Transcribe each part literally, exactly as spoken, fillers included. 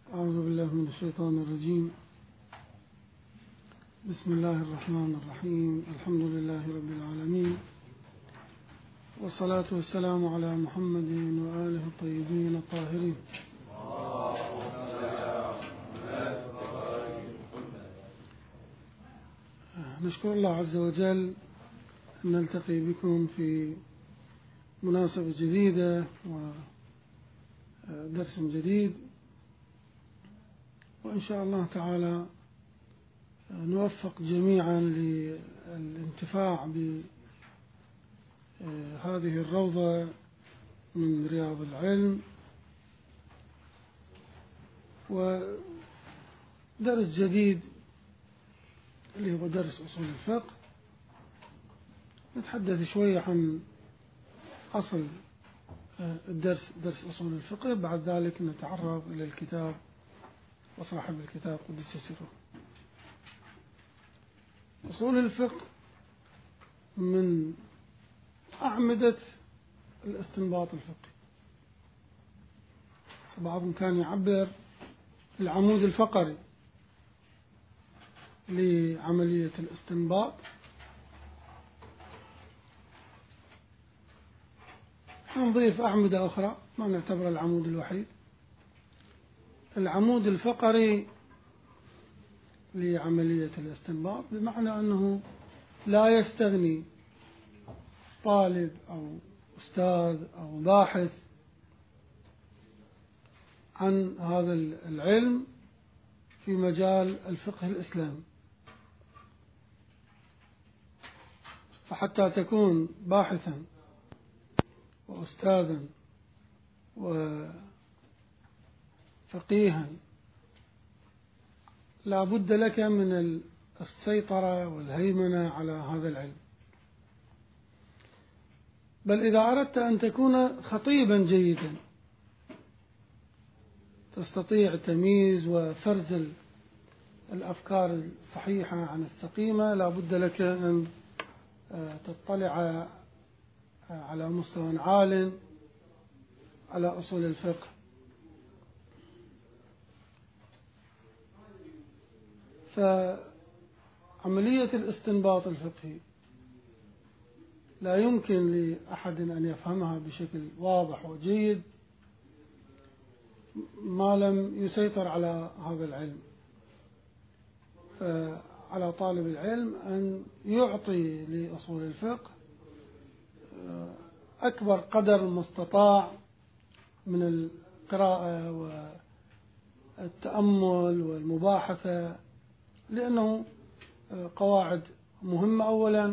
أعوذ بالله من الشيطان الرجيم. بسم الله الرحمن الرحيم. الحمد لله رب العالمين، والصلاة والسلام على محمد وآله الطيبين الطاهرين. نشكر الله عز وجل أن نلتقي بكم في مناسبة جديدة ودرس جديد، وإن شاء الله تعالى نوفق جميعا للانتفاع بهذه الروضة من رياض العلم، ودرس جديد اللي هو درس أصول الفقه. نتحدث شوية عن أصل الدرس، درس أصول الفقه. بعد ذلك نتعرض إلى الكتاب وصاحب الكتاب قدس سره. أصول الفقه من أعمدة الاستنباط الفقهي. بعضهم كان يعبر العمود الفقري لعملية الاستنباط. نضيف أعمدة أخرى ما نعتبر العمود الوحيد، العمود الفقري لعملية الاستنباط، بمعنى أنه لا يستغني طالب أو أستاذ أو باحث عن هذا العلم في مجال الفقه الإسلامي. فحتى تكون باحثا وأستاذا وفقيها لا بد لك من السيطرة والهيمنة على هذا العلم. بل إذا أردت أن تكون خطيبا جيدا تستطيع تمييز وفرز الأفكار الصحيحة عن السقيمة، لا بد لك أن تطلع على مستوى عال على أصول الفقه. فعملية الاستنباط الفقهي لا يمكن لأحد أن يفهمها بشكل واضح وجيد ما لم يسيطر على هذا العلم. فعلى طالب العلم أن يعطي لأصول الفقه أكبر قدر مستطاع من القراءة والتأمل والمباحثة، لأنه قواعد مهمة أولا،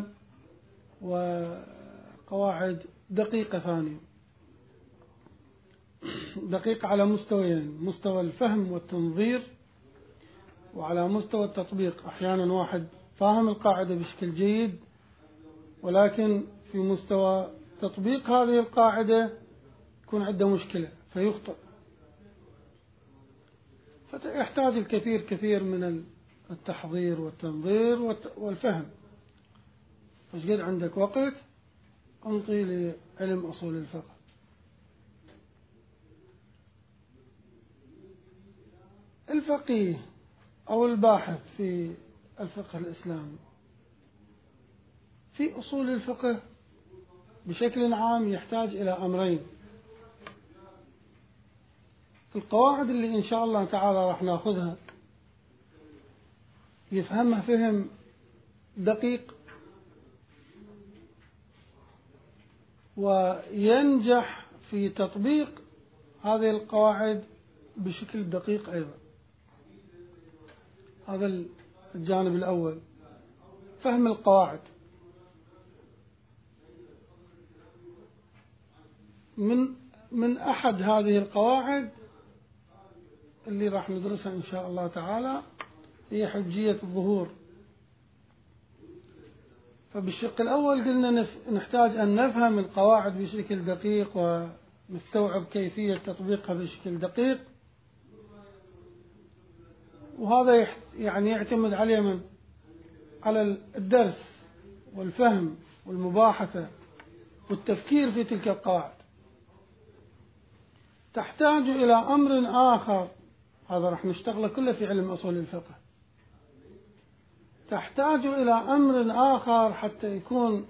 وقواعد دقيقة ثانية. دقيقة على مستويين: مستوى الفهم والتنظير، وعلى مستوى التطبيق. أحيانا واحد فاهم القاعدة بشكل جيد، ولكن في مستوى تطبيق هذه القاعدة يكون عنده مشكلة فيخطئ، فيحتاج الكثير كثير من التحضير والتنظير والفهم. فايش قد عندك وقت أنطي لعلم أصول الفقه. الفقيه أو الباحث في الفقه الإسلامي في أصول الفقه بشكل عام يحتاج إلى أمرين: القواعد اللي إن شاء الله تعالى راح ناخذها يفهمها فهم دقيق، وينجح في تطبيق هذه القواعد بشكل دقيق أيضا. هذا الجانب الأول، فهم القواعد. من من أحد هذه القواعد اللي راح ندرسها إن شاء الله تعالى هي حجية الظهور. فبالشق الأول قلنا نحتاج أن نفهم القواعد بشكل دقيق ونستوعب كيفية تطبيقها بشكل دقيق، وهذا يعني يعتمد عليه من على الدرس والفهم والمباحثة والتفكير في تلك القواعد. تحتاج إلى أمر آخر هذا راح نشتغله كله في علم أصول الفقه. تحتاج إلى أمر آخر حتى يكون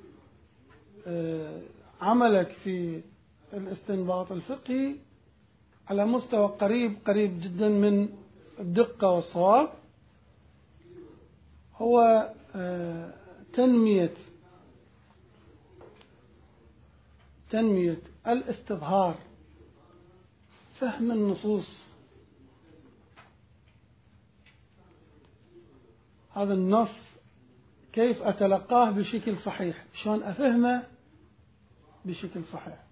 عملك في الاستنباط الفقهي على مستوى قريب قريب جدا من الدقة والصواب، هو تنمية تنمية الاستظهار، فهم النصوص. هذا النص كيف أتلقاه بشكل صحيح، شلون أفهمه بشكل صحيح.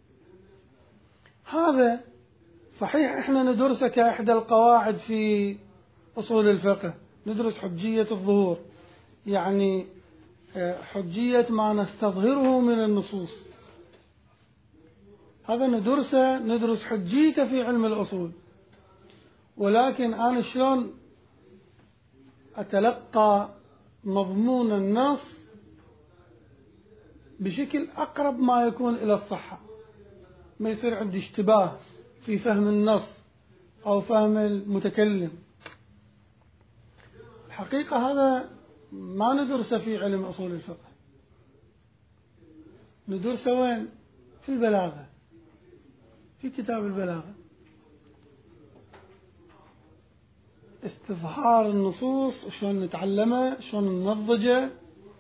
هذا صحيح إحنا ندرسه كإحدى القواعد في أصول الفقه، ندرس حجية الظهور، يعني حجية ما نستظهره من النصوص. هذا ندرسه، ندرس حجيته في علم الأصول. ولكن أنا شلون أتلقى مضمون النص بشكل أقرب ما يكون إلى الصحة، ما يصير عندي اشتباه في فهم النص أو فهم المتكلم. الحقيقة هذا ما ندرسه في علم أصول الفقه، ندرسه وين؟ في البلاغة، في كتاب البلاغة. استظهار النصوص شلون نتعلمه، شلون ننضجه،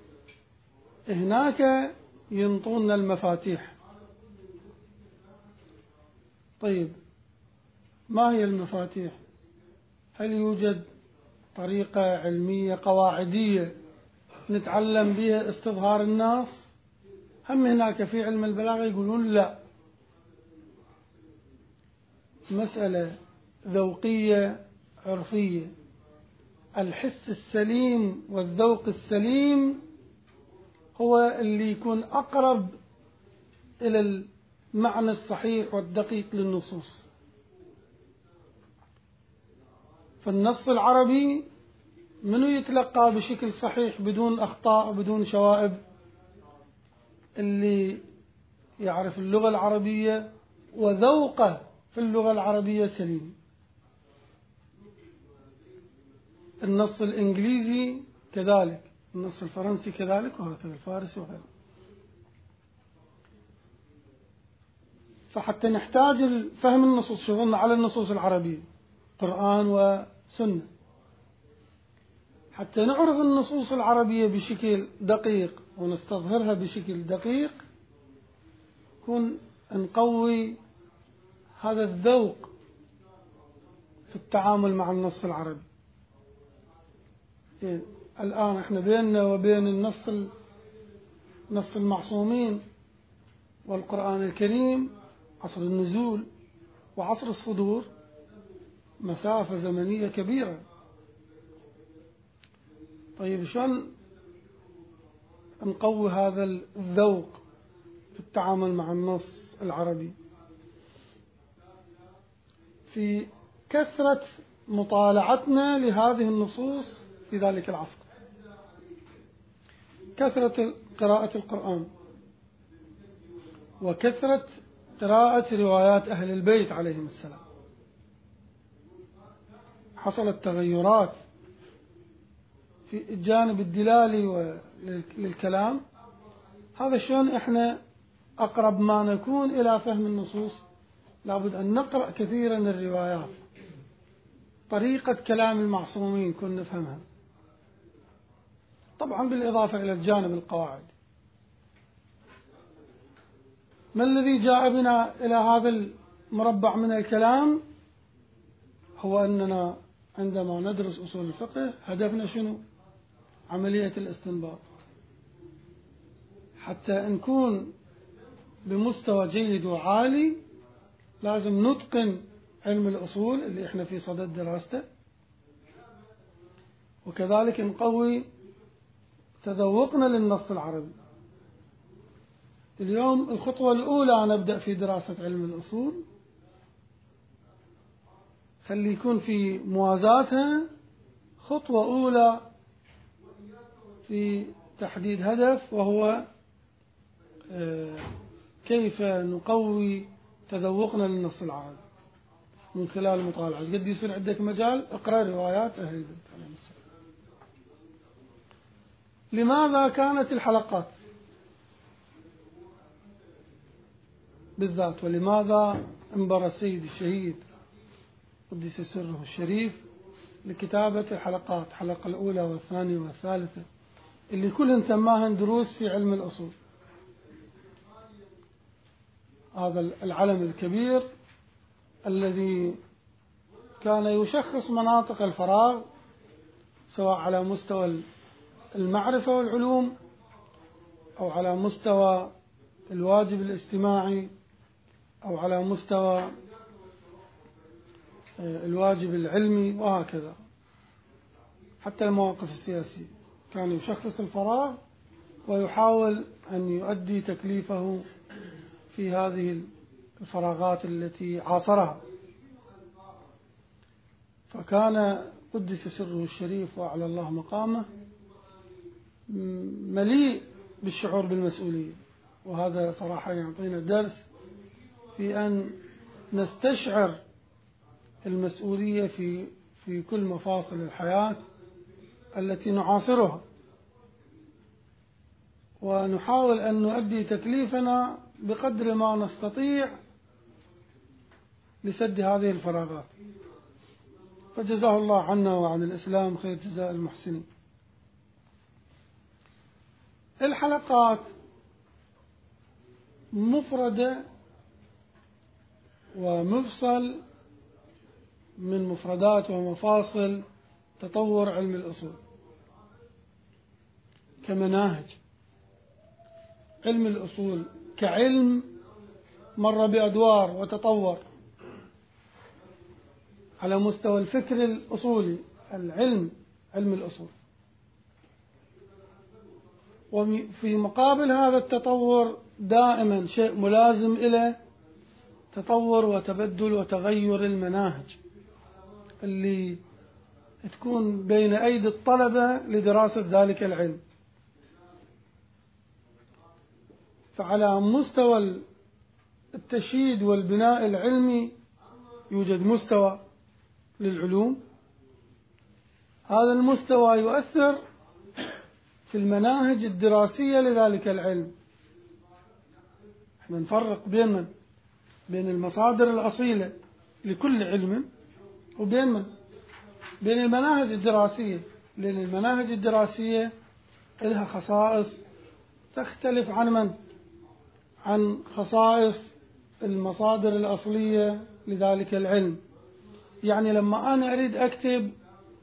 هناك ينطونا المفاتيح. طيب ما هي المفاتيح؟ هل يوجد طريقة علمية قواعدية نتعلم بها استظهار النص؟ هم هناك في علم البلاغة يقولون لا، مسألة ذوقية عرفية. الحس السليم والذوق السليم هو اللي يكون أقرب إلى المعنى الصحيح والدقيق للنصوص. فالنص العربي منو يتلقى بشكل صحيح بدون أخطاء بدون شوائب؟ اللي يعرف اللغة العربية وذوقه في اللغة العربية سليم. النص الإنجليزي كذلك، النص الفرنسي كذلك، وهكذا الفارسي وغيره. فحتى نحتاج فهم النصوص، شغلنا على النصوص العربية قرآن وسنة، حتى نعرف النصوص العربية بشكل دقيق ونستظهرها بشكل دقيق، كون نقوي هذا الذوق في التعامل مع النص العربي. الآن احنا بيننا وبين النص نص المعصومين والقرآن الكريم عصر النزول وعصر الصدور مسافة زمنية كبيرة. طيب شلون نقوي هذا الذوق في التعامل مع النص العربي؟ في كثرة مطالعتنا لهذه النصوص في ذلك العصر، كثرة قراءة القرآن، وكثرة قراءة روايات أهل البيت عليهم السلام. حصلت تغيرات في الجانب الدلالي للكلام. هذا شلون احنا أقرب ما نكون إلى فهم النصوص؟ لابد أن نقرأ كثيرا الروايات، طريقة كلام المعصومين كنا نفهمها، طبعا بالإضافة إلى الجانب القواعد. ما الذي جاء بنا إلى هذا المربع من الكلام؟ هو أننا عندما ندرس أصول الفقه هدفنا شنو؟ عملية الاستنباط. حتى نكون بمستوى جيد وعالي لازم نتقن علم الأصول اللي احنا في صدد دراسته، وكذلك نقوي تذوقنا للنص العربي. اليوم الخطوة الأولى نبدأ في دراسة علم الأصول، خلي يكون في موازاتها خطوة أولى في تحديد هدف، وهو كيف نقوي تذوقنا للنص العربي. من خلال المطالعة. قد يصير عندك مجال اقرأ روايات أهل البيت عليهم السلام. لماذا كانت الحلقات بالذات، ولماذا انبر السيد الشهيد قدس سره الشريف لكتابة الحلقات، الحلقة الأولى والثانية والثالثة اللي كلهم سماهن دروس في علم الأصول؟ هذا العلم الكبير الذي كان يشخص مناطق الفراغ سواء على مستوى المعرفة والعلوم أو على مستوى الواجب الاجتماعي أو على مستوى الواجب العلمي وهكذا، حتى المواقف السياسية. كان يشخص الفراغ ويحاول أن يؤدي تكليفه في هذه الفراغات التي عاصرها. فكان قدس سره الشريف وأعلى الله مقامه مليء بالشعور بالمسؤولية، وهذا صراحة يعطينا درس في أن نستشعر المسؤولية في في كل مفاصل الحياة التي نعاصرها، ونحاول أن نؤدي تكليفنا بقدر ما نستطيع لسد هذه الفراغات. فجزاه الله عنا وعن الإسلام خير جزاء المحسنين. الحلقات مفردة ومفصل من مفردات ومفاصل تطور علم الأصول كمناهج. علم الأصول كعلم مر بأدوار وتطور على مستوى الفكر الأصولي، العلم علم الأصول، وفي مقابل هذا التطور دائما شيء ملازم إلى تطور وتبدل وتغير المناهج اللي تكون بين أيدي الطلبة لدراسة ذلك العلم. فعلى مستوى التشييد والبناء العلمي يوجد مستوى للعلوم، هذا المستوى يؤثر في المناهج الدراسية لذلك العلم. احنا نفرق بين من؟ بين المصادر الأصيلة لكل علم وبين من؟ بين المناهج الدراسية، لأن المناهج الدراسية لها خصائص تختلف عن من؟ عن خصائص المصادر الأصلية لذلك العلم. يعني لما أنا أريد أكتب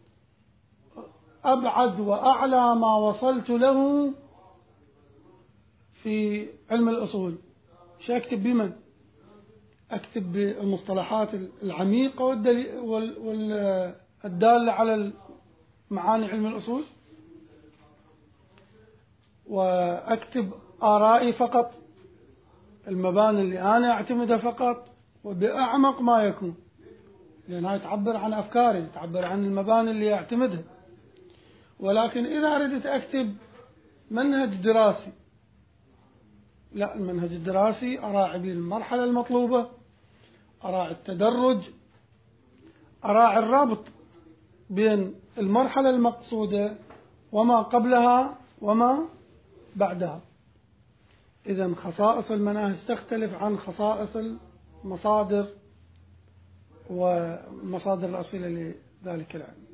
أبعد وأعلى ما وصلت له في علم الأصول، شو أكتب بمن؟ أكتب بالمصطلحات العميقة والدالة على معاني علم الأصول، وأكتب آرائي فقط، المباني اللي أنا أعتمدها فقط وبأعمق ما يكون، لأنها تعبر عن أفكاري، تعبر عن المباني اللي أعتمدها. ولكن إذا أردت أكتب منهج دراسي، لا، المنهج الدراسي أراعي بالمرحلة المطلوبة، أراعي التدرج، أراعي الرابط بين المرحلة المقصودة وما قبلها وما بعدها. إذن خصائص المناهج تختلف عن خصائص المصادر والمصادر الأصيلة لذلك العلم.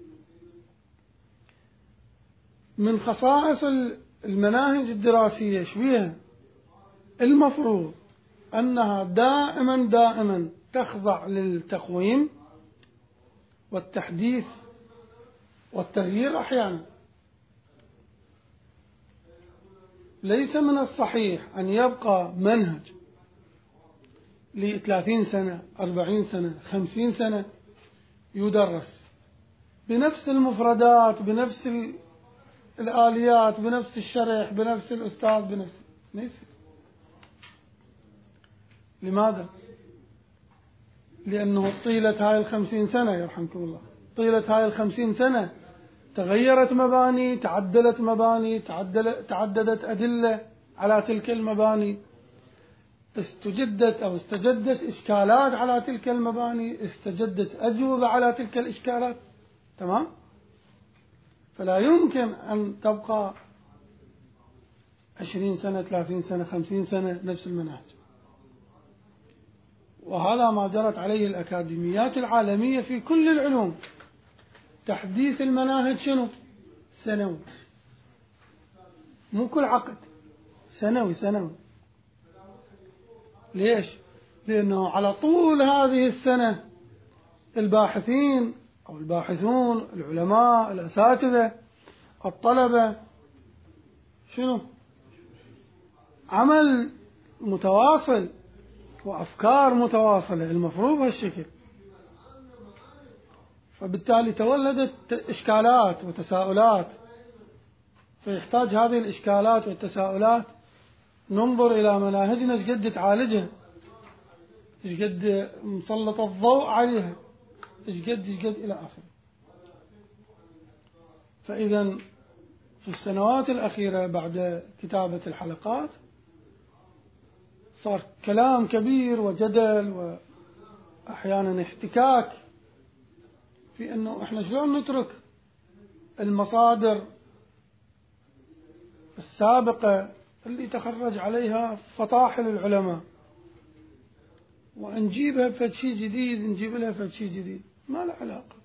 من خصائص المناهج الدراسية شبيها؟ المفروض أنها دائما دائما تخضع للتقويم والتحديث والتغيير أحيانا. ليس من الصحيح أن يبقى منهج لثلاثين سنة، أربعين سنة، خمسين سنة يدرس بنفس المفردات، بنفس الآليات، بنفس الشرح، بنفس الأستاذ، بنفس ما يصير. لماذا؟ لأنه طيلة هاي الخمسين سنة يرحمكم الله، طيلة هاي الخمسين سنة تغيرت مباني، تعدلت مباني، تعدل تعددت أدلة على تلك المباني، استجدت أو استجدت إشكالات على تلك المباني، استجدت أجوبة على تلك الإشكالات. تمام؟ فلا يمكن أن تبقى عشرين سنة ثلاثين سنة خمسين سنة نفس المنهج. وهذا ما جرت عليه الأكاديميات العالمية في كل العلوم. تحديث المناهج شنو؟ سنوي، مو كل عقد، سنوي سنوي. ليش؟ لأنه على طول هذه السنة الباحثين أو الباحثون، العلماء، الأساتذة، الطلبة، شنو؟ عمل متواصل وأفكار متواصلة، المفروض هالشكل. فبالتالي تولدت إشكالات وتساؤلات، فيحتاج هذه الإشكالات والتساؤلات ننظر إلى مناهجنا ايش قد تعالجها، ايش قد مسلط الضوء عليها، ايش قد ايش قد إلى آخره. فإذا في السنوات الأخيرة بعد كتابة الحلقات صار كلام كبير وجدل وأحيانا احتكاك في أنه إحنا شلون نترك المصادر السابقة اللي تخرج عليها فطاحل العلماء ونجيبها بفد شيء جديد، نجيب لها فد شيء جديد. ما له علاقة.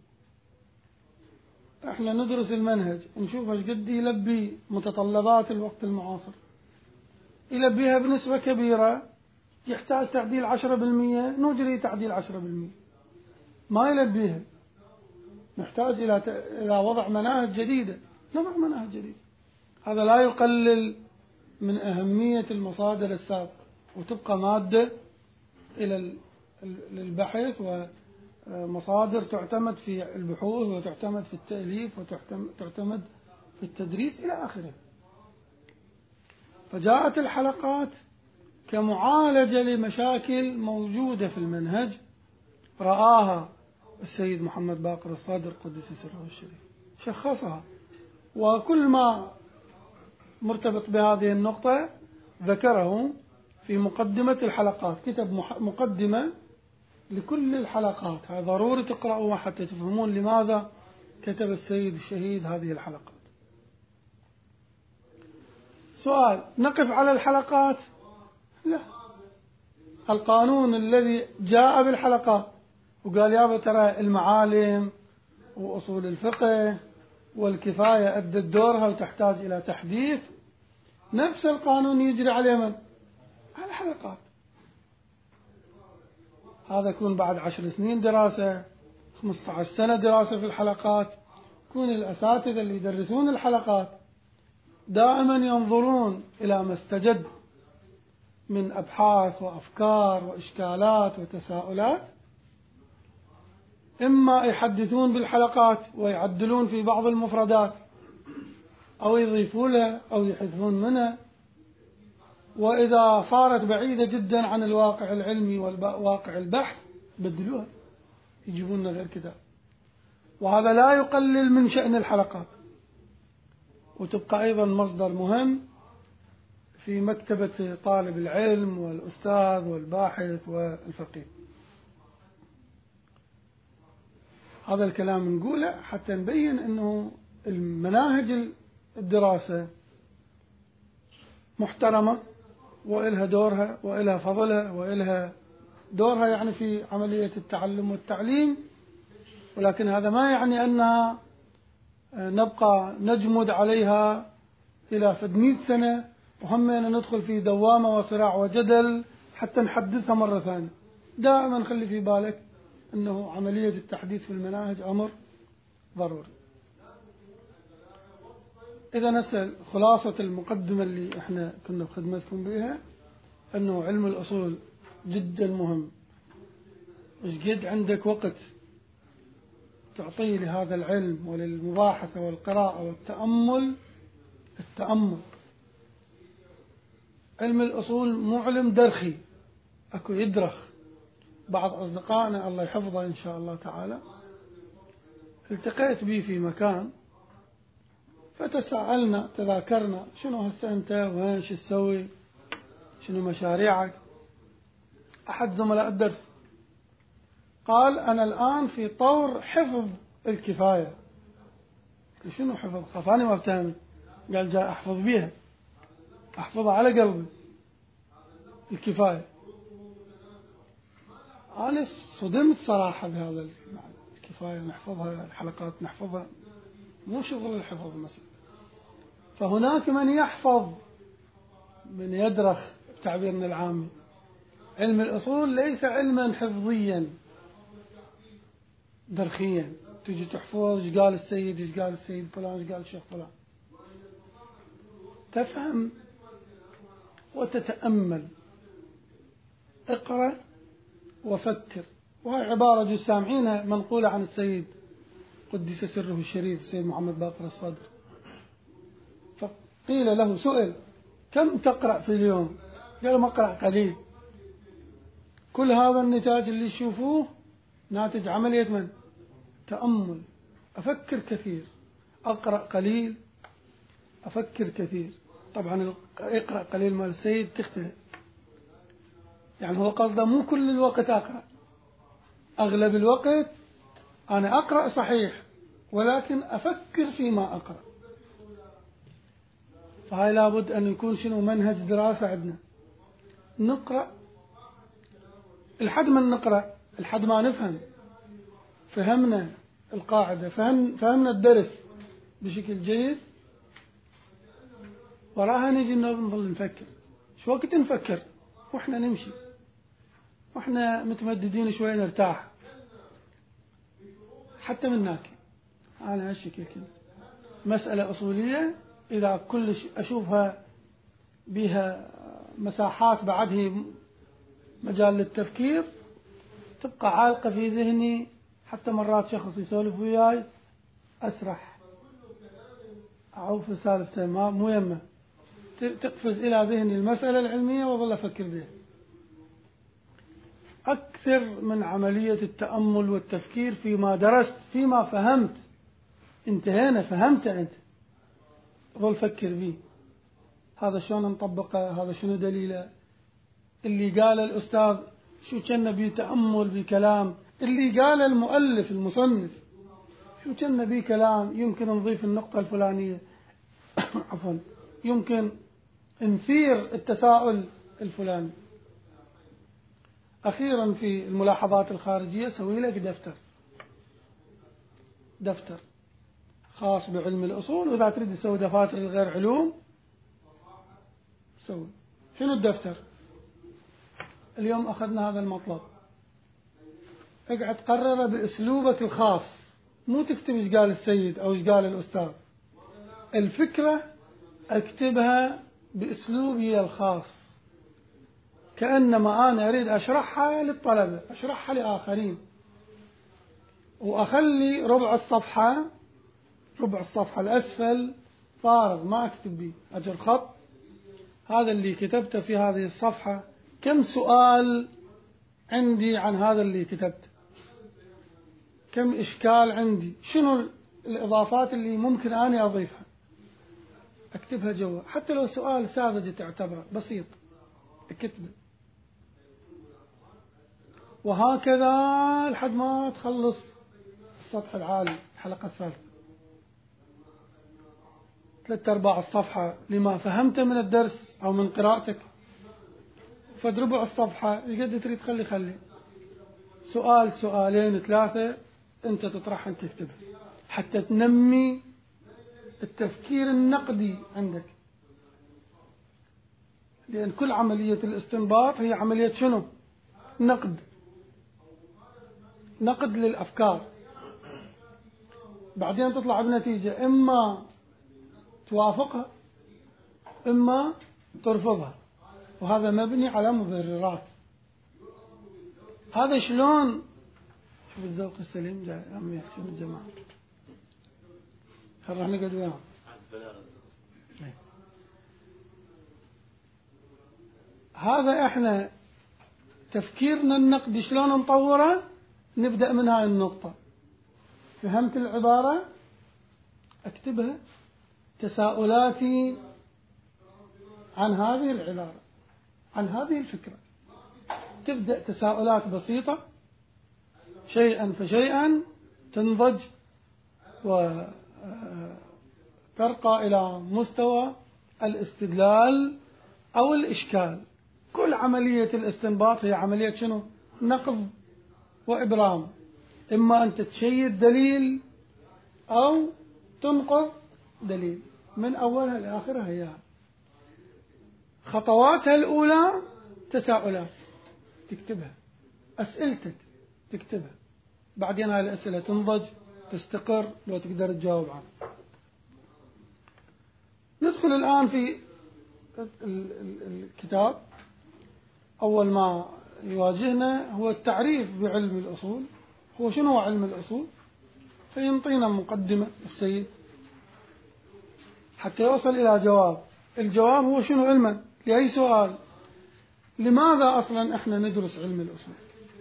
إحنا ندرس المنهج نشوف ايش قد يلبي متطلبات الوقت المعاصر، يلبيها بنسبة كبيرة، يحتاج تعديل عشرة بالمئة نجري تعديل عشرة بالمئة، ما يلبيها نحتاج إلى إلى وضع مناهج جديدة، نضع مناهج جديدة. هذا لا يقلل من أهمية المصادر السابقة، وتبقى مادة إلى البحث ومصادر تعتمد في البحوث وتعتمد في التأليف وتعتمد في التدريس إلى آخره. فجاءت الحلقات كمعالجة لمشاكل موجودة في المنهج رآها السيد محمد باقر الصادر قدس سره الشريف، شخصها، وكل ما مرتبط بهذه النقطة ذكره في مقدمة الحلقات. كتب مقدمة لكل الحلقات، هذا ضروري تقرأوها حتى تفهمون لماذا كتب السيد الشهيد هذه الحلقات. سؤال: نقف على الحلقات؟ لا. القانون الذي جاء بالحلقات وقال يابا ترى المعالم وأصول الفقه والكفاية أدت دورها وتحتاج إلى تحديث، نفس القانون يجري عليه من؟ على الحلقات. هذا يكون بعد عشر سنين دراسة، خمسة عشر سنة دراسة في الحلقات. يكون الأساتذة اللي يدرسون الحلقات دائما ينظرون إلى ما استجد من أبحاث وأفكار وإشكالات وتساؤلات، إما يحدثون بالحلقات ويعدلون في بعض المفردات أو يضيفون لها أو يحذفون منها، وإذا صارت بعيدة جدا عن الواقع العلمي والواقع البحث بدلوها، يجيبون لنا غير كتاب. وهذا لا يقلل من شأن الحلقات، وتبقى أيضا مصدر مهم في مكتبة طالب العلم والأستاذ والباحث والفقيه. هذا الكلام نقوله حتى نبين أنه المناهج الدراسة محترمة وإلها دورها وإلها فضلها وإلها دورها يعني في عملية التعلم والتعليم، ولكن هذا ما يعني أنها نبقى نجمد عليها إلى فد مئة سنة وهمنا ندخل في دوامة وصراع وجدل حتى نحدثها مرة ثانية. دائما خلي في بالك أنه عملية التحديث في المناهج أمر ضروري. إذا نسأل خلاصة المقدمة اللي إحنا كنا بخدمتكم بها، أنه علم الأصول جدا مهم. إيش قد عندك وقت تعطيه لهذا العلم وللمباحثة والقراءة والتأمل. التأمل، علم الأصول مو علم درخي أكو يدرخ. بعض أصدقائنا الله يحفظه إن شاء الله تعالى التقيت به في مكان فتساءلنا تذاكرنا شنو هسه أنت وين شو تسوي، شنو مشاريعك. أحد زملاء الدرس قال أنا الآن في طور حفظ الكفاية. قلت له شنو حفظ؟ خفاني ما افتهم. قال جاي أحفظ بيها، أحفظها على قلبي الكفاية. أنا صدمت صراحة بهذا الكفاية، نحفظها الحلقات نحفظها، مو شغل الحفظ مثلا. فهناك من يحفظ، من يدرخ بتعبيرنا العامي. علم الأصول ليس علما حفظيا درخيا، تجي تحفظ ايش قال السيد، ايش قال السيد فلان، ايش قال الشيخ فلان. تفهم وتتأمل، اقرأ وفكر. وهي عبارة جو سامعينها منقولة عن السيد قدس سره الشريف السيد محمد باقر الصدر. فقيل له، سئل كم تقرأ في اليوم؟ قال ما أقرأ قليل. كل هذا النتاج اللي يشوفوه ناتج عملية من؟ تأمل. أفكر كثير، أقرأ قليل، أفكر كثير. طبعا اقرأ قليل مال السيد تختلف، يعني هو قصده مو كل الوقت أقرأ، أغلب الوقت أنا أقرأ صحيح ولكن أفكر فيما أقرأ. فهاي لابد أن يكون شنو منهج دراسة عندنا. نقرأ الحد ما نقرأ، الحد ما نفهم، فهمنا القاعدة، فهم فهمنا الدرس بشكل جيد، وراها نجي نظل نفكر. شو وقت نفكر وإحنا نمشي وإحنا متمددين شوي نرتاح حتى من ناكل. أنا هالشكل كنت مسألة أصولية إذا كل أشوفها بها مساحات بعده مجال للتفكير تبقى عالقة في ذهني، حتى مرات شخص يسولف وياي أسرح أو في سالفته ما مو يمه، تقفز إلى ذهني المسألة العلمية وظل أفكر بها أكثر من عملية التأمل والتفكير فيما درست، فيما فهمت. انتهينا فهمت أنت، ظل فكر به. هذا شلون نطبقه، هذا شنو دليله، اللي قال الأستاذ شو كان بيه تأمل بكلام، اللي قال المؤلف المصنف شو كان بيه كلام، يمكن نضيف النقطة الفلانية عفوا، يمكن نثير التساؤل الفلاني. أخيرا في الملاحظات الخارجية سوي لك دفتر دفتر خاص بعلم الأصول، وإذا تريد تسوي دفاتر غير علوم سوي. شنو الدفتر؟ اليوم أخذنا هذا المطلب، اقعد قرره بأسلوبك الخاص، مو تكتب ايش قال السيد أو ايش قال الأستاذ. الفكرة أكتبها بأسلوبي الخاص، كأنما أنا أريد أشرحها للطلبة، أشرحها لآخرين، وأخلي ربع الصفحة ربع الصفحة الأسفل فارغ ما أكتب به، أجر خط هذا اللي كتبته في هذه الصفحة، كم سؤال عندي عن هذا اللي كتبته، كم إشكال عندي، شنو الإضافات اللي ممكن أنا أضيفها، أكتبها جوا. حتى لو سؤال ساذج تعتبره بسيط أكتبه، وهكذا لحد ما تخلص السطح العالي الحلقة الثالثة. ثلاثة أرباع الصفحة لما فهمت من الدرس أو من قراءتك، فد ربع الصفحة إيش قد تريد خلي خلي سؤال سؤالين ثلاثة أنت تطرحها أنت تكتبها، حتى تنمي التفكير النقدي عندك. لأن كل عملية الاستنباط هي عملية شنو؟ نقد نقد للأفكار، بعدين تطلع بنتيجة إما توافقها إما ترفضها، وهذا مبني على مبررات. هذا شلون؟ شوف الذوق السليم جاي عم يحكون الجماعة، راح نقعد وياهم. هذا احنا تفكيرنا النقدي شلون نطوره؟ نبدأ من هاي النقطة. فهمت العبارة؟ اكتبها، تساؤلاتي عن هذه العبارة، عن هذه الفكرة، تبدأ تساؤلات بسيطة شيئا فشيئا تنضج وترقى إلى مستوى الاستدلال أو الإشكال. كل عملية الاستنباط هي عملية شنو؟ نقض وإبرام، إما أن تتشيد دليل أو تنقض دليل من أولها لآخرها. هي خطواتها الأولى تساؤلات تكتبها، أسئلتك تكتبها، بعدين هاي الأسئلة تنضج تستقر لو تقدر تجاوب عنها. ندخل الآن في الكتاب. أول ما يواجهنا هو التعريف بعلم الأصول. هو شنو هو علم الأصول؟ فينطينا مقدمة السيد حتى يوصل إلى جواب. الجواب هو شنو علما لأي سؤال. لماذا أصلا إحنا ندرس علم الأصول؟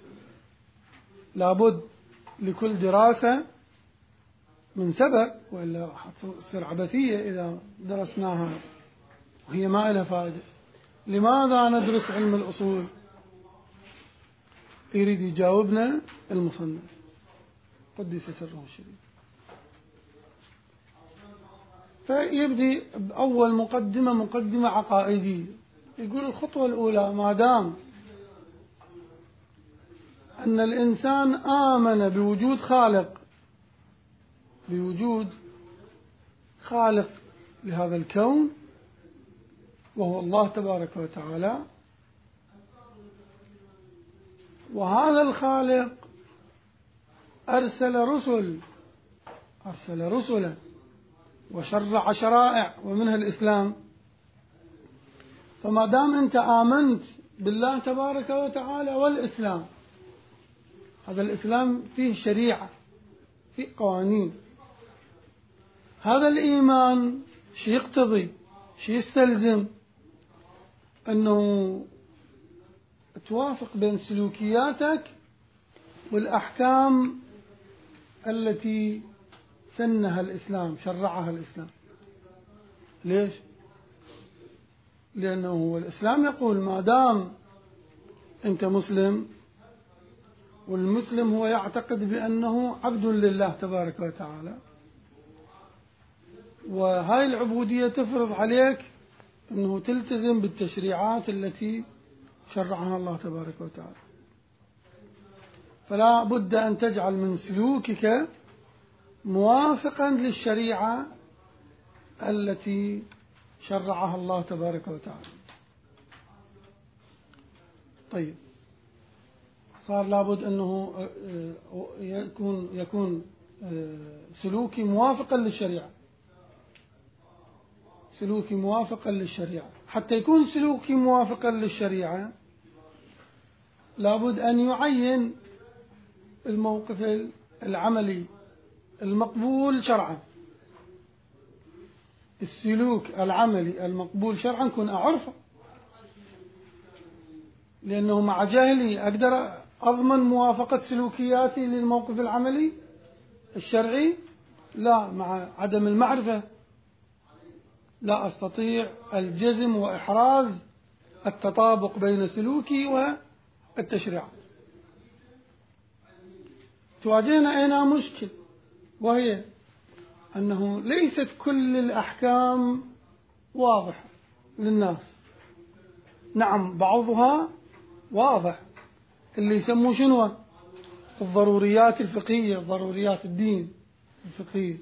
لابد لكل دراسة من سبب، وإلا حتصير عبثية إذا درسناها وهي ما لها فائدة. لماذا ندرس علم الأصول؟ يريد يجاوبنا المصنف قدس سره الشريف. فيبدي بأول مقدمة مقدمة عقائدية. يقول الخطوة الأولى: ما دام أن الإنسان آمن بوجود خالق، بوجود خالق لهذا الكون وهو الله تبارك وتعالى، وهذا الخالق أرسل رسل أرسل رسلا وشرع شرائع ومنها الإسلام، فما دام أنت آمنت بالله تبارك وتعالى والإسلام، هذا الإسلام فيه شريعة، فيه قوانين، هذا الإيمان شي يقتضي، شي يستلزم أنه توافق بين سلوكياتك والأحكام التي سنها الإسلام، شرعها الإسلام. ليش؟ لأنه هو الإسلام يقول ما دام أنت مسلم، والمسلم هو يعتقد بأنه عبد لله تبارك وتعالى، وهاي العبودية تفرض عليك أنه تلتزم بالتشريعات التي شرعها الله تبارك وتعالى. فلا بد أن تجعل من سلوكك موافقا للشريعة التي شرعها الله تبارك وتعالى. طيب، صار لابد أنه يكون يكون سلوكي موافقا للشريعة، سلوكي موافقا للشريعة. حتى يكون سلوكي موافقا للشريعة لابد أن يعين الموقف العملي المقبول شرعا. السلوك العملي المقبول شرعا كن أعرفه، لأنه مع جهلي أقدر أضمن موافقة سلوكياتي للموقف العملي الشرعي؟ لا، مع عدم المعرفة لا أستطيع الجزم وإحراز التطابق بين سلوكي والتشريعات. تواجهنا هنا مشكل، وهي أنه ليست كل الأحكام واضحة للناس. نعم، بعضها واضح، اللي يسموه شنو الضروريات الفقهية، ضروريات الدين الفقهية،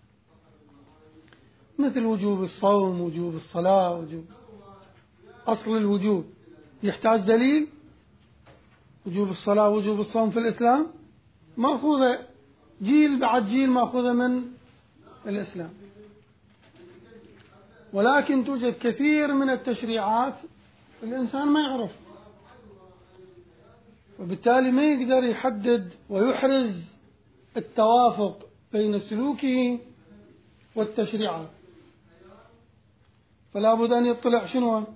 مثل وجوب الصوم، وجوب الصلاة، وجوب أصل الوجوب يحتاج دليل. وجوب الصلاة وجوب الصوم في الإسلام مأخوذة جيل بعد جيل، مأخوذة من الإسلام، ولكن توجد كثير من التشريعات الإنسان ما يعرف، وبالتالي ما يقدر يحدد ويحرز التوافق بين سلوكه والتشريعات. فلا بد أن يطلع شنو؟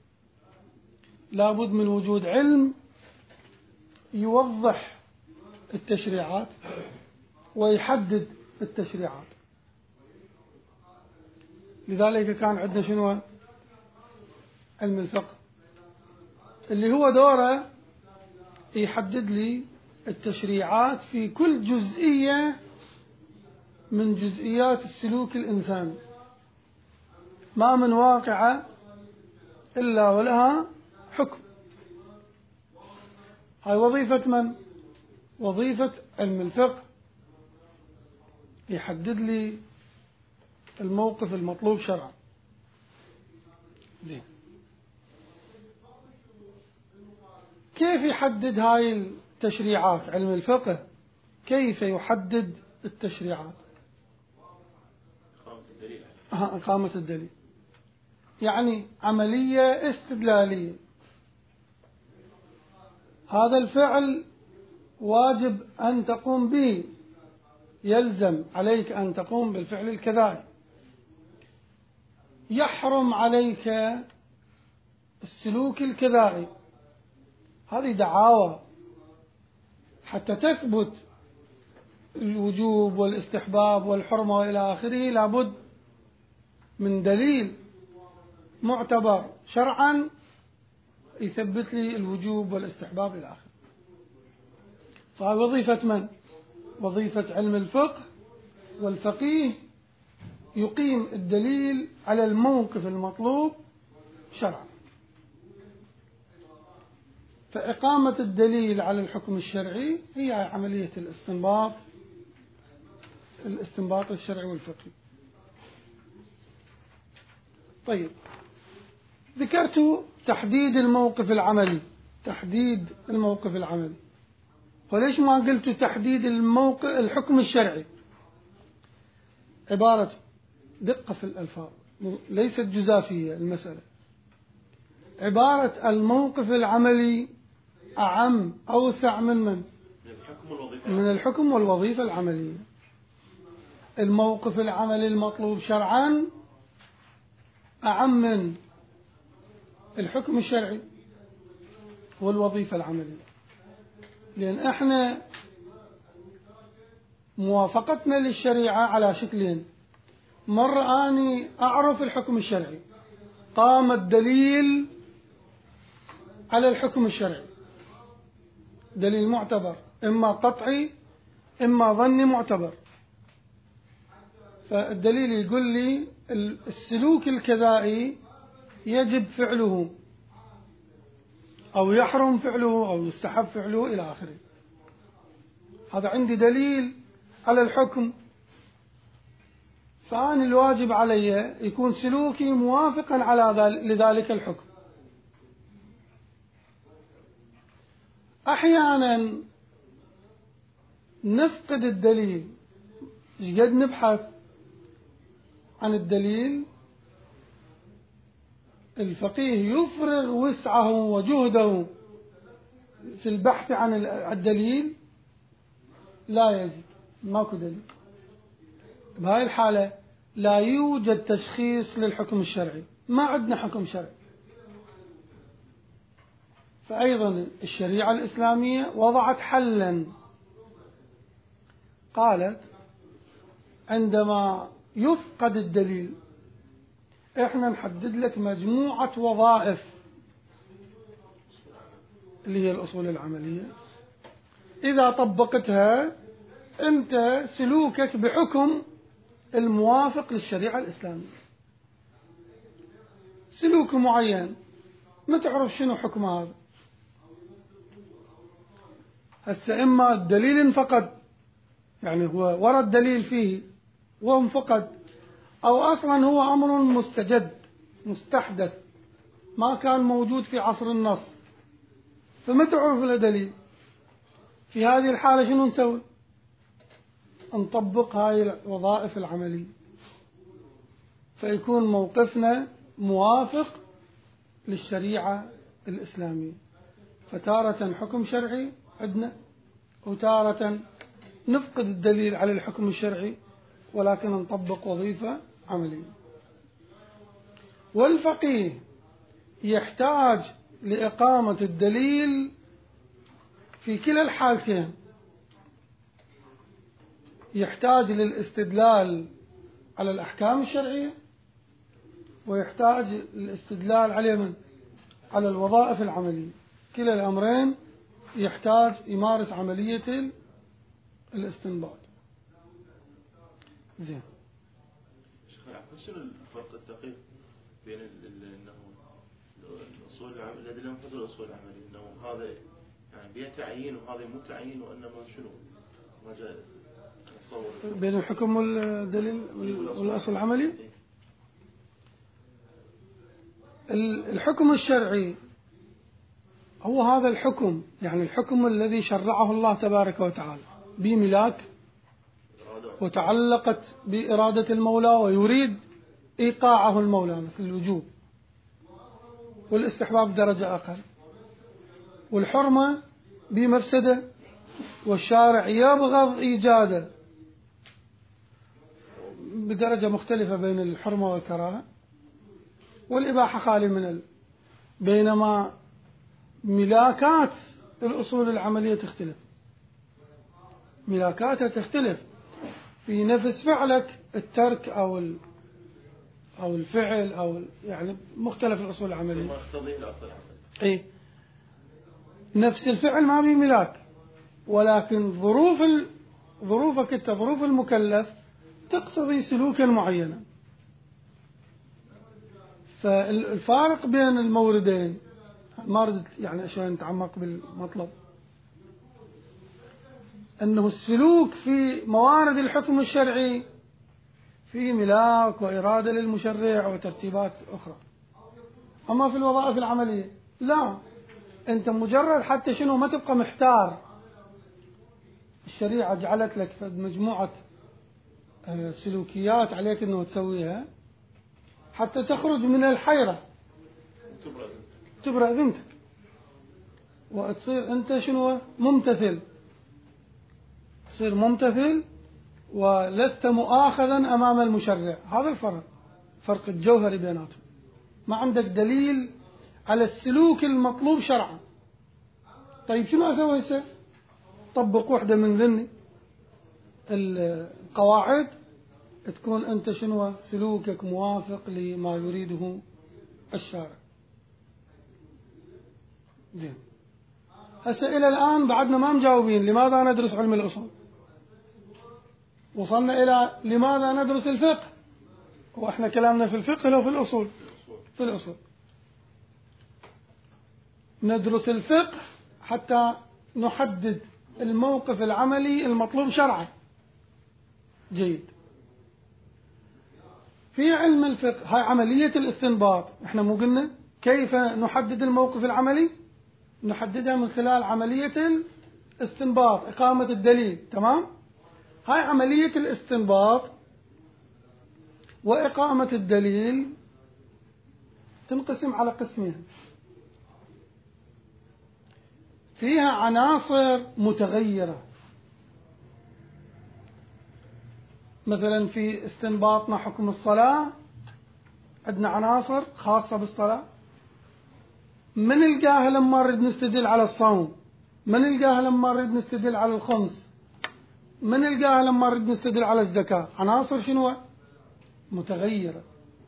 لا بد من وجود علم يوضح التشريعات ويحدد التشريعات. لذلك كان عندنا شنو؟ علم الفقه، اللي هو دوره يحدد لي التشريعات في كل جزئية من جزئيات السلوك الإنساني، ما من واقعة إلا ولها حكم. هاي وظيفة من؟ وظيفة علم الفقه، يحدد لي الموقف المطلوب شرعا. زين، كيف يحدد هاي التشريعات؟ علم الفقه كيف يحدد التشريعات؟ إقامة الدليل، يعني عملية استدلالية. هذا الفعل واجب أن تقوم به، يلزم عليك أن تقوم بالفعل الكذائي. يحرم عليك السلوك الكذائي. هذه دعاوى. حتى تثبت الوجوب والاستحباب والحرمة وإلى آخره لابد من دليل معتبر شرعا يثبت لي الوجوب والاستحباب إلى آخره. فهذه وظيفة من؟ وظيفة علم الفقه، والفقيه يقيم الدليل على الموقف المطلوب شرعا. فإقامة الدليل على الحكم الشرعي هي عملية الاستنباط الاستنباط الشرعي والفقهي. طيب، ذكرت تحديد الموقف العملي. تحديد الموقف العملي، وليش ما قلت تحديد الموقف الحكم الشرعي؟ عبارة دقة في الألفاظ، ليست جزافية المسألة. عبارة الموقف العملي أعم أوسع من من؟ من الحكم والوظيفة العملية. الموقف العملي المطلوب شرعا أعم من الحكم الشرعي والوظيفة العملية، لأن إحنا موافقتنا للشريعة على شكلين. مرة أني أعرف الحكم الشرعي، قام الدليل على الحكم الشرعي، دليل معتبر، إما قطعي إما ظني معتبر. فالدليل يقول لي السلوك الكذائي يجب فعله أو يحرم فعله أو يستحب فعله إلى آخره. هذا عندي دليل على الحكم، فأنا الواجب علي يكون سلوكي موافقا على لذلك الحكم. أحيانا نفقد الدليل، إيش قد نبحث عن الدليل، الفقيه يفرغ وسعه وجهده في البحث عن الدليل، لا يجد، ماكو دليل. بهاي الحالة لا يوجد تشخيص للحكم الشرعي، ما عندنا حكم شرعي. فأيضا الشريعة الإسلامية وضعت حلا، قالت عندما يفقد الدليل احنا نحدد لك مجموعة وظائف اللي هي الأصول العملية، إذا طبقتها أنت سلوكك بحكم الموافق للشريعة الإسلامية. سلوك معين ما تعرف شنو حكم هذا، هسه إما الدليل انفقد، يعني هو ورد دليل فيه وانفقد، أو أصلا هو أمر مستجد مستحدث ما كان موجود في عصر النص، فما تعرف له دليل. في هذه الحالة شنو نسوي؟ نطبق هاي الوظائف العملية، فيكون موقفنا موافق للشريعة الإسلامية. فتارة حكم شرعي عندنا، وتارة نفقد الدليل على الحكم الشرعي ولكن نطبق وظيفة عملية. والفقيه يحتاج لإقامة الدليل في كلا الحالتين، يحتاج للاستدلال على الأحكام الشرعية، ويحتاج للاستدلال على من؟ على الوظائف العملية. كلا الأمرين يحتاج يمارس عملية الاستنباط. زين. شيخ شنو الفرق الدقيق بين انه الاصول العمليه الادله من فصل الاصول العمليه انه هذا يعني بيه تعيين وهذا مو تعيين وانما شنو ما جاء اتصور بين الحكم والدليل والاصل العملي؟ الحكم الشرعي هو هذا الحكم، يعني الحكم الذي شرعه الله تبارك وتعالى بملاك وتعلقت بإرادة المولى ويريد إيقاعه المولى، مثل الوجوب والاستحباب درجة أقل، والحرمة بمفسدة والشارع يبغض إيجاده بدرجة مختلفة بين الحرمة والكراهة، والإباحة خالي من ال... بينما ملاكات الأصول العملية تختلف، ملاكاتها تختلف في نفس فعلك، الترك أو ال... أو الفعل أو يعني مختلف الأصول العملية. ما يقتضيه الأصل العملي. إيه، نفس الفعل ما به ملاك، ولكن ظروف ال... ظروفك أنت، ظروف المكلف تقتضي سلوكا معينا. فالفارق بين الموردين ما ردت يعني شوي نتعمق بالمطلب، أنه السلوك في موارد الحكم الشرعي في ملاك وإرادة للمشرع وترتيبات أخرى، أما في الوظائف العملية لا، أنت مجرد حتى شنو ما تبقى محتار، الشريعة جعلت لك مجموعة سلوكيات عليك أنه تسويها حتى تخرج من الحيرة، تبرأ ذمتك وتصير أنت شنو ممتثل، تصير ممتثل ولست مؤاخذا أمام المشرع. هذا الفرق، فرق الجوهري بيناتهم. ما عندك دليل على السلوك المطلوب شرعا. طيب شنو أسوي هسه؟ طبق واحدة من ذني القواعد تكون أنت شنو سلوكك موافق لما يريده الشارع. زين، هسه إلى الآن بعدنا ما مجاوبين لماذا ندرس علم الأصول. وصلنا إلى لماذا ندرس الفقه، وإحنا كلامنا في الفقه لو في الأصول. في الأصول ندرس الفقه حتى نحدد الموقف العملي المطلوب شرعا. جيد. في علم الفقه هاي عملية الاستنباط، إحنا مو قلنا كيف نحدد الموقف العملي؟ نحددها من خلال عملية الاستنباط، إقامة الدليل. تمام؟ هاي عملية الاستنباط وإقامة الدليل تنقسم على قسمين، فيها عناصر متغيرة. مثلا في استنباطنا حكم الصلاة عندنا عناصر خاصة بالصلاة، ما نلقاها لما نريد نستدل على الصوم، ما نلقاها لما نريد نستدل على الخمس، ما نلقاها لما نريد نستدل على الزكاة. عناصر شنو؟ متغيرة.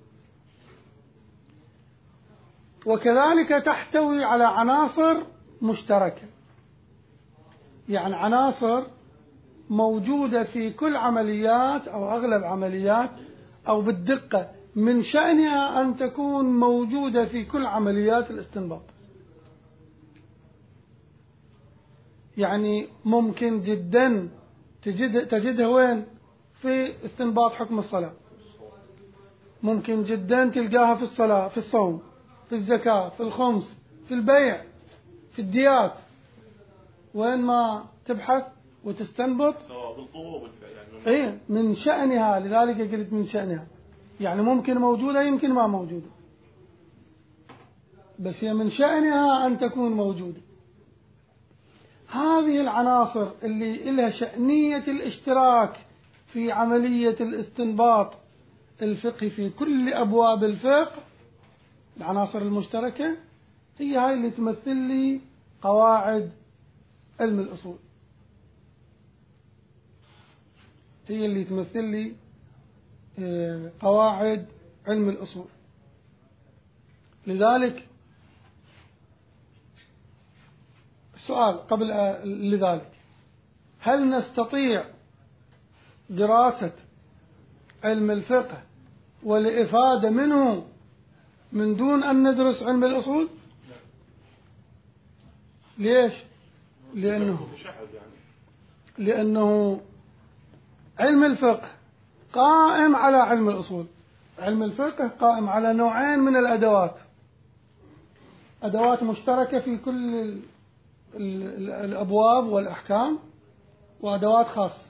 وكذلك تحتوي على عناصر مشتركة، يعني عناصر موجودة في كل عمليات أو أغلب عمليات أو بالدقة من شأنها أن تكون موجودة في كل عمليات الاستنباط. يعني ممكن جدا تجد تجدها وين؟ في استنباط حكم الصلاة. ممكن جدا تلقاها في الصلاة، في الصوم، في الزكاة، في الخمس، في البيع، في الديات. وين ما تبحث وتستنبط سواء بالقوة والفعل يعني ايه من شأنها. لذلك قلت من شأنها، يعني ممكن موجودة يمكن ما موجودة، بس هي من شأنها أن تكون موجودة. هذه العناصر اللي لها شأنية الاشتراك في عملية الاستنباط الفقهي في كل أبواب الفقه، العناصر المشتركة هي هاي اللي تمثل لي قواعد علم الأصول، هي اللي تمثل لي قواعد علم الأصول. لذلك السؤال قبل لذلك، هل نستطيع دراسة علم الفقه والإفادة منه من دون أن ندرس علم الأصول؟ ليش؟ لأنه لأنه علم الفقه قائم على علم الأصول. علم الفقه قائم على نوعين من الأدوات، أدوات مشتركة في كل الأبواب والأحكام، وأدوات خاصة.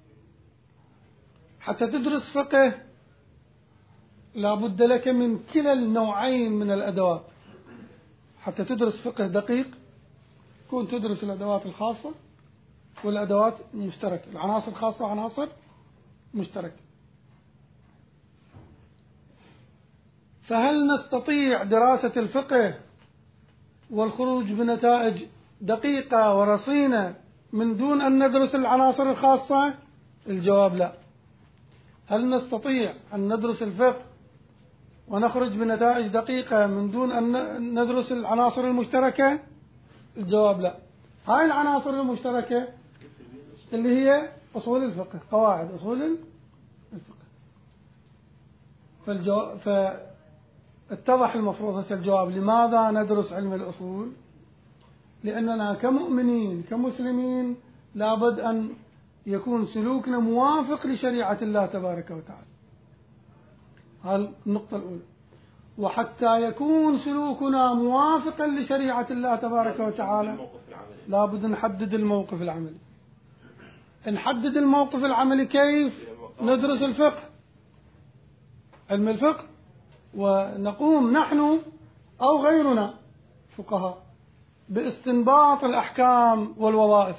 حتى تدرس فقه لا بد لك من كلا النوعين من الأدوات. حتى تدرس فقه دقيق كون تدرس الأدوات الخاصة والأدوات المشتركة، العناصر الخاصة وعناصر مشتركة. فهل نستطيع دراسة الفقه والخروج بنتائج دقيقة ورصينة من دون أن ندرس العناصر الخاصة؟ الجواب لا. هل نستطيع أن ندرس الفقه ونخرج بنتائج دقيقة من دون أن ندرس العناصر المشتركة؟ الجواب لا. هاي العناصر المشتركة اللي هي أصول الفقه، قواعد أصول الفقه. فالجواب فاتضح المفروض هسه الجواب لماذا ندرس علم الأصول. لأننا كمؤمنين كمسلمين لابد أن يكون سلوكنا موافق لشريعة الله تبارك وتعالى. هذه النقطة الأولى. وحتى يكون سلوكنا موافقا لشريعة الله تبارك وتعالى لابد نحدد الموقف العملي. نحدد الموقف العملي كيف؟ ندرس الفقه، علم الفقه، ونقوم نحن أو غيرنا فقهاء باستنباط الأحكام والوظائف.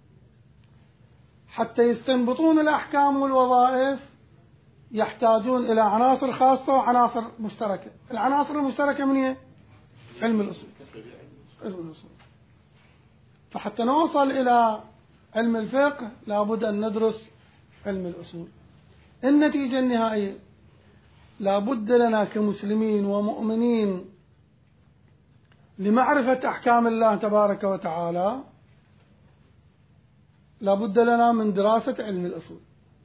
حتى يستنبطون الأحكام والوظائف يحتاجون إلى عناصر خاصة وعناصر مشتركة. العناصر المشتركة من هي؟ علم الأصول. علم الأصول. فحتى نوصل إلى علم الفقه لابد أن ندرس علم الأصول. النتيجة النهائية لابد لنا كمسلمين ومؤمنين لمعرفة أحكام الله تبارك وتعالى لابد لنا من دراسة علم الأصول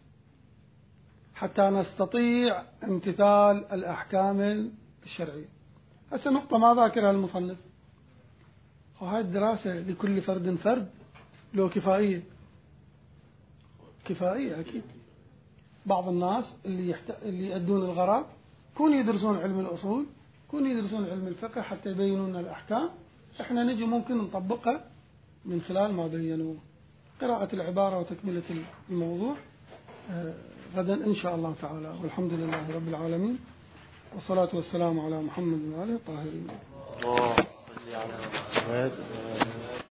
حتى نستطيع امتثال الأحكام الشرعية. هسه نقطة ما ذاكرها المصنف، وهذه الدراسة لكل فرد فرد لو كفائية؟ كفائية أكيد. بعض الناس اللي يحت... اللي يؤدون الغرض كون يدرسون علم الأصول، كون يدرسون علم الفقه حتى يبينون الأحكام، إحنا نجي ممكن نطبقها من خلال ما بينوه. قراءة العبارة وتكملة الموضوع آه غدا إن شاء الله تعالى. والحمد لله رب العالمين، والصلاة والسلام على محمد وآله الطاهرين.